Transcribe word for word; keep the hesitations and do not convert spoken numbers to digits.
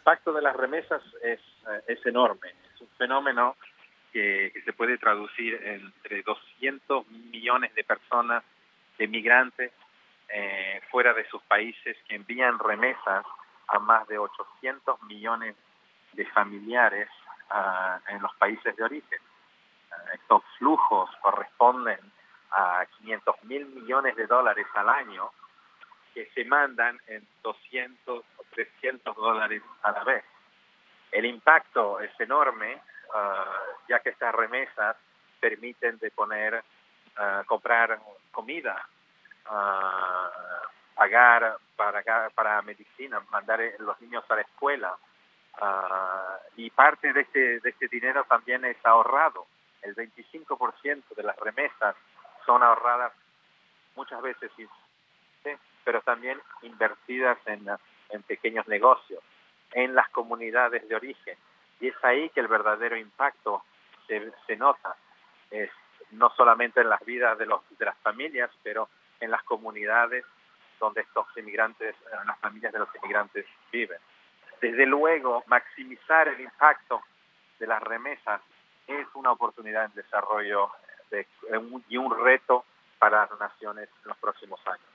impacto de las remesas es, es enorme. Es un fenómeno que, que se puede traducir entre doscientos millones de personas, de migrantes, eh, fuera de sus países, que envían remesas a más de ochocientos millones de familiares uh, en los países de origen. Uh, estos flujos corresponden a quinientos mil millones de dólares al año que se mandan en doscientos o trescientos dólares a la vez. El impacto es enorme, uh, ya que estas remesas permiten de poner, uh, comprar comida, uh, pagar para, para medicina, mandar a los niños a la escuela, uh, y parte de este, de este dinero también es ahorrado. El veinticinco por ciento de las remesas son ahorradas muchas veces, pero también invertidas en, en pequeños negocios, en las comunidades de origen. Y es ahí que el verdadero impacto se, se nota, es no solamente en las vidas de, los, de las familias, pero en las comunidades donde estos inmigrantes, en las familias de los inmigrantes viven. Desde luego, maximizar el impacto de las remesas es una oportunidad de desarrollo de, y un reto para las naciones en los próximos años.